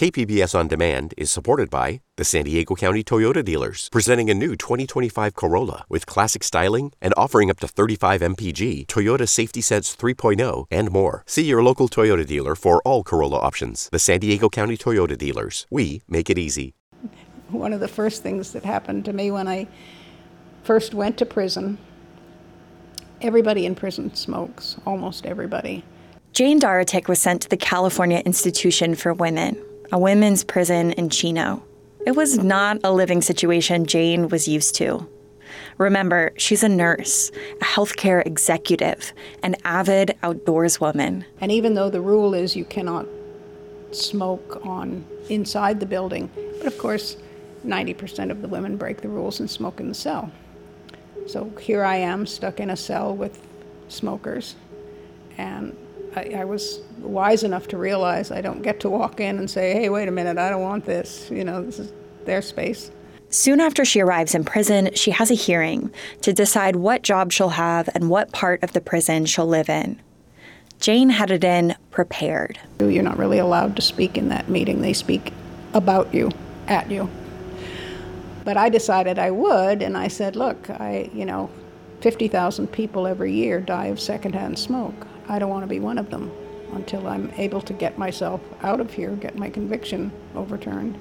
KPBS On Demand is supported by the San Diego County Toyota dealers, presenting a new 2025 Corolla with classic styling and offering up to 35 mpg, Toyota Safety Sense 3.0, and more. See your local Toyota dealer for all Corolla options. The San Diego County Toyota dealers. We make it easy. One of the first things that happened to me when I first went to prison, everybody in prison smokes, almost everybody. Jane Dorotek was sent to the California Institution for Women, a women's prison in Chino. It was not a living situation Jane was used to. Remember, she's a nurse, a healthcare executive, an avid outdoors woman. And even though the rule is you cannot smoke inside the building, but of course, 90% of the women break the rules and smoke in the cell. So here I am stuck in a cell with smokers, and I was wise enough to realize I don't get to walk in and say, hey, wait a minute, I don't want this. This is their space. Soon after she arrives in prison, she has a hearing to decide what job she'll have and what part of the prison she'll live in. Jane headed in prepared. You're not really allowed to speak in that meeting. They speak about you, at you. But I decided I would, and I said, look, 50,000 people every year die of secondhand smoke. I don't want to be one of them until I'm able to get myself out of here, get my conviction overturned.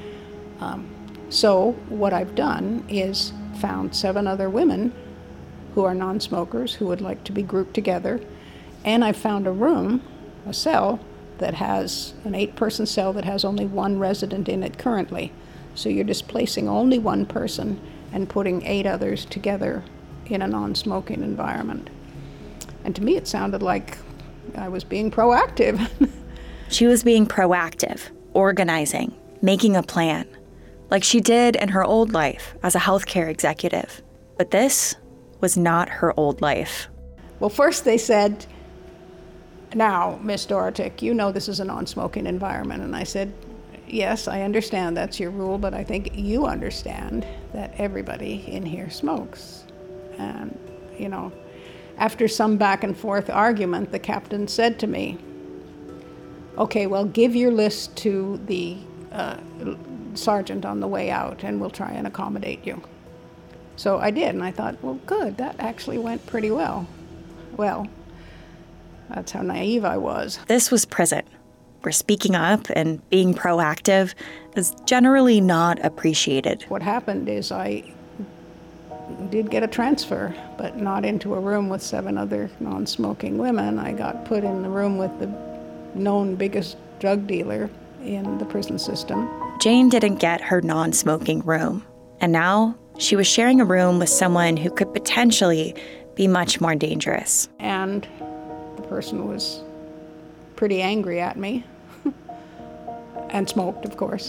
So what I've done is found 7 other women who are non-smokers who would like to be grouped together, and I found a cell that has an 8-person cell that has only 1 resident in it currently. So you're displacing only 1 person and putting 8 others together in a non-smoking environment. And to me, it sounded like I was being proactive. She was being proactive, organizing, making a plan, like she did in her old life as a healthcare executive. But this was not her old life. Well, first they said, now, Miss Dorotek, you know this is a non-smoking environment. And I said, yes, I understand that's your rule, but I think you understand that everybody in here smokes. And, after some back and forth argument, the captain said to me, okay, well, give your list to the sergeant on the way out and we'll try and accommodate you. So I did, and I thought, well, good, that actually went pretty well. Well, that's how naive I was. This was prison, where speaking up and being proactive is generally not appreciated. What happened is I did get a transfer, but not into a room with 7 other non-smoking women. I got put in the room with the known biggest drug dealer in the prison system. Jane didn't get her non-smoking room, and now she was sharing a room with someone who could potentially be much more dangerous. And the person was pretty angry at me and smoked, of course.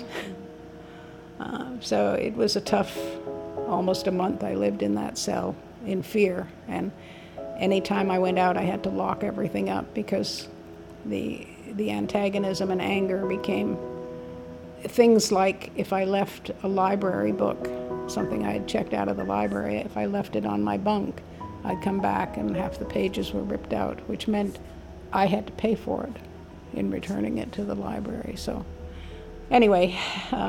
So it was a tough, almost a month I lived in that cell in fear. And anytime I went out, I had to lock everything up because the antagonism and anger became things like if I left a library book, something I had checked out of the library, if I left it on my bunk, I'd come back and half the pages were ripped out, which meant I had to pay for it in returning it to the library. So anyway,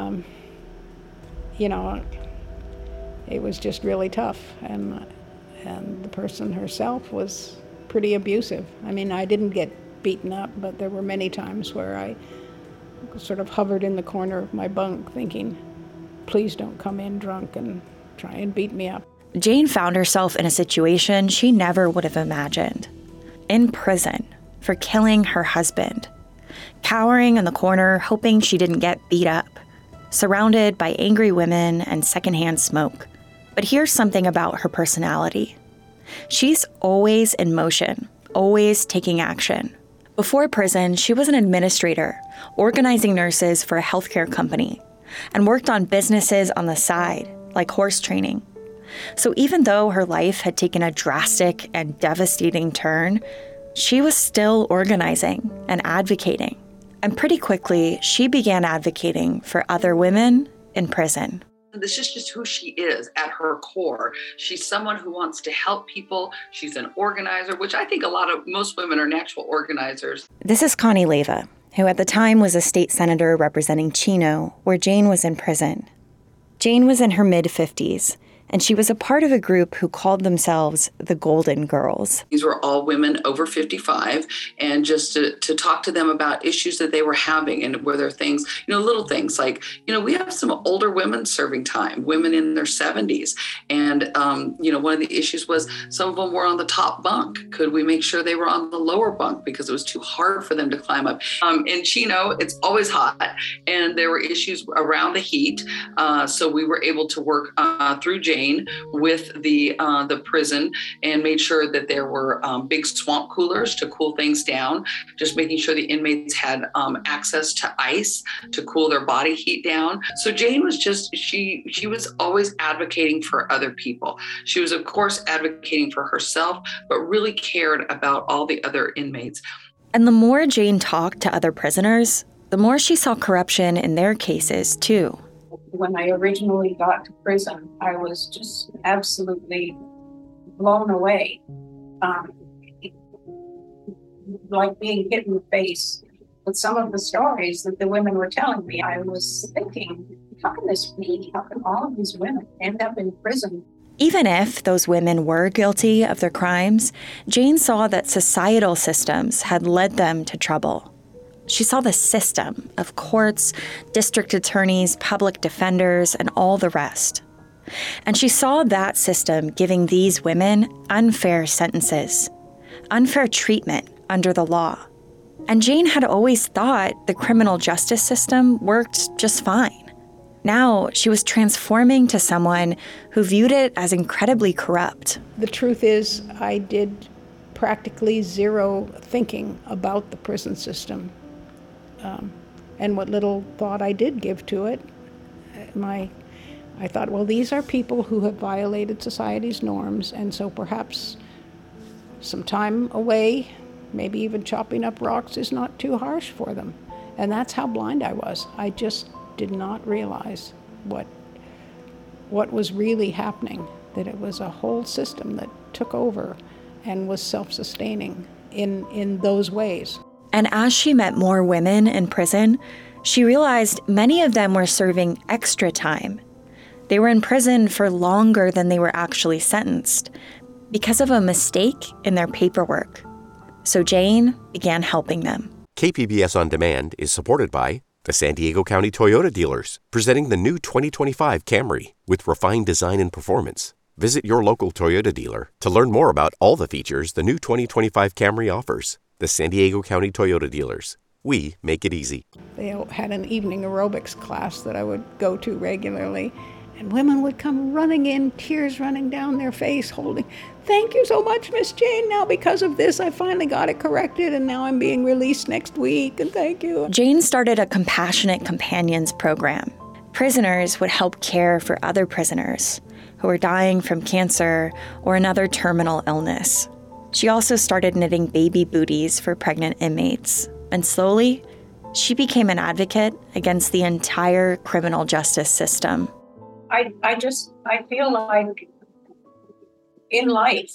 it was just really tough. And the person herself was pretty abusive. I mean, I didn't get beaten up, but there were many times where I sort of hovered in the corner of my bunk thinking, please don't come in drunk and try and beat me up. Jane found herself in a situation she never would have imagined. In prison for killing her husband, cowering in the corner hoping she didn't get beat up, surrounded by angry women and secondhand smoke. But here's something about her personality. She's always in motion, always taking action. Before prison, she was an administrator, organizing nurses for a healthcare company, and worked on businesses on the side, like horse training. So even though her life had taken a drastic and devastating turn, she was still organizing and advocating. And pretty quickly, she began advocating for other women in prison. This is just who she is at her core. She's someone who wants to help people. She's an organizer, which I think most women are natural organizers. This is Connie Leyva, who at the time was a state senator representing Chino, where Jane was in prison. Jane was in her mid-50s, and she was a part of a group who called themselves the Golden Girls. These were all women over 55, and just to talk to them about issues that they were having, and were there things, little things like, we have some older women serving time, women in their 70s. And, one of the issues was some of them were on the top bunk. Could we make sure they were on the lower bunk because it was too hard for them to climb up? In Chino, it's always hot, and there were issues around the heat. So we were able to work through Jane with the prison, and made sure that there were big swamp coolers to cool things down, just making sure the inmates had access to ice to cool their body heat down. So Jane was she was always advocating for other people. She was, of course, advocating for herself, but really cared about all the other inmates. And the more Jane talked to other prisoners, the more she saw corruption in their cases, too. When I originally got to prison, I was just absolutely blown away. Like being hit in the face with some of the stories that the women were telling me. I was thinking, how can this be? How can all of these women end up in prison? Even if those women were guilty of their crimes, Jane saw that societal systems had led them to trouble. She saw the system of courts, district attorneys, public defenders, and all the rest. And she saw that system giving these women unfair sentences, unfair treatment under the law. And Jane had always thought the criminal justice system worked just fine. Now she was transforming to someone who viewed it as incredibly corrupt. The truth is, I did practically zero thinking about the prison system. And what little thought I did give to it, I thought, well, these are people who have violated society's norms, and so perhaps some time away, maybe even chopping up rocks, is not too harsh for them. And that's how blind I was. I just did not realize what was really happening, that it was a whole system that took over and was self-sustaining in those ways. And as she met more women in prison, she realized many of them were serving extra time. They were in prison for longer than they were actually sentenced because of a mistake in their paperwork. So Jane began helping them. KPBS On Demand is supported by the San Diego County Toyota dealers, presenting the new 2025 Camry with refined design and performance. Visit your local Toyota dealer to learn more about all the features the new 2025 Camry offers. The San Diego County Toyota dealers. We make it easy. They had an evening aerobics class that I would go to regularly, and women would come running in, tears running down their face, holding, "Thank you so much, Miss Jane. Now because of this, I finally got it corrected, and now I'm being released next week, and thank you." Jane started a Compassionate Companions program. Prisoners would help care for other prisoners who were dying from cancer or another terminal illness. She also started knitting baby booties for pregnant inmates, and slowly, she became an advocate against the entire criminal justice system. I feel like in life,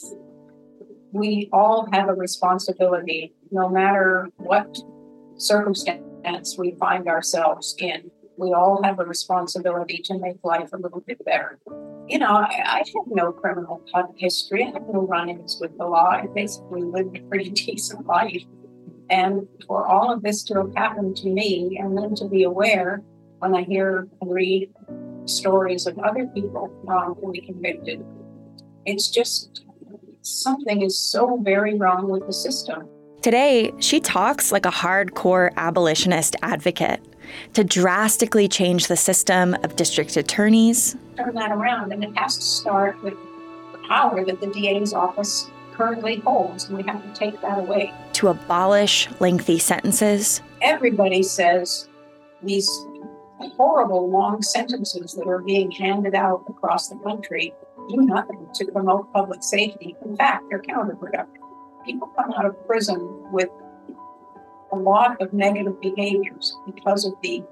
we all have a responsibility, no matter what circumstance we find ourselves in. We all have a responsibility to make life a little bit better. I had no criminal history. I had no run-ins with the law. I basically lived a pretty decent life. And for all of this to have happened to me, and then to be aware when I hear and read stories of other people wrongfully convicted, it's just something is so very wrong with the system. Today, she talks like a hardcore abolitionist advocate to drastically change the system of district attorneys. Turn that around, and it has to start with the power that the DA's office currently holds, and we have to take that away. To abolish lengthy sentences. Everybody says these horrible long sentences that are being handed out across the country do nothing to promote public safety. In fact, they're counterproductive. People come out of prison with a lot of negative behaviors because of the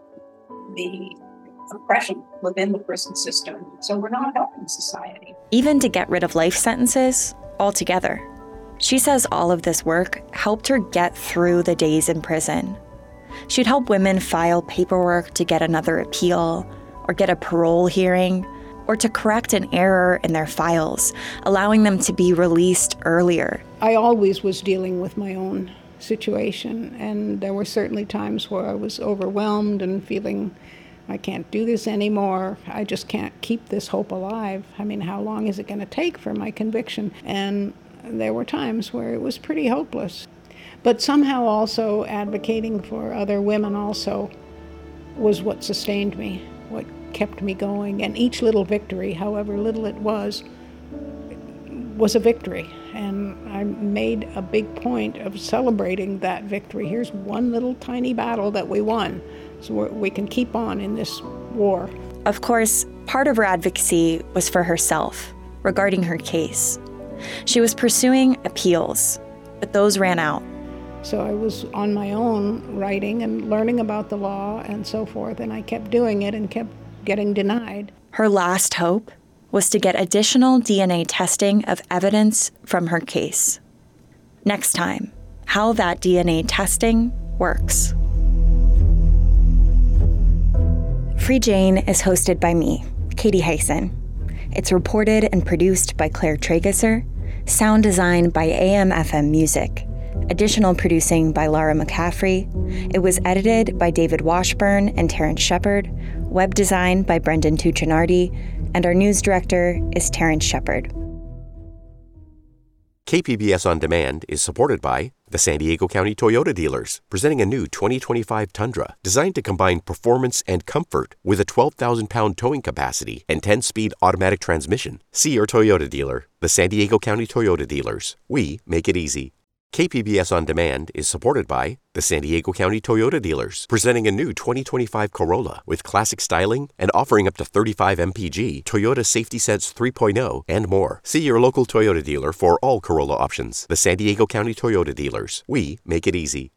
oppression within the prison system. So we're not helping society. Even to get rid of life sentences altogether. She says all of this work helped her get through the days in prison. She'd help women file paperwork to get another appeal, or get a parole hearing, or to correct an error in their files, allowing them to be released earlier. I always was dealing with my own situation, and there were certainly times where I was overwhelmed and feeling I can't do this anymore. I just can't keep this hope alive. I mean, how long is it going to take for my conviction? And there were times where it was pretty hopeless. But somehow also advocating for other women also was what sustained me, what kept me going. And each little victory, however little it was a victory. And I made a big point of celebrating that victory. Here's one little tiny battle that we won, so we can keep on in this war. Of course, part of her advocacy was for herself, regarding her case. She was pursuing appeals, but those ran out. So I was on my own writing and learning about the law and so forth, and I kept doing it and kept getting denied. Her last hope was to get additional DNA testing of evidence from her case. Next time, how that DNA testing works. Free Jane is hosted by me, Katie Hyson. It's reported and produced by Claire Tragesser, sound design by AM/FM Music, additional producing by Laura McCaffrey. It was edited by David Washburn and Terrence Shepard, web design by Brendan Tuccinardi, and our news director is Terrence Shepard. KPBS On Demand is supported by the San Diego County Toyota dealers, presenting a new 2025 Tundra designed to combine performance and comfort with a 12,000-pound towing capacity and 10-speed automatic transmission. See your Toyota dealer. The San Diego County Toyota dealers. We make it easy. KPBS On Demand is supported by the San Diego County Toyota dealers, presenting a new 2025 Corolla with classic styling and offering up to 35 mpg, Toyota Safety Sense 3.0, and more. See your local Toyota dealer for all Corolla options. The San Diego County Toyota dealers. We make it easy.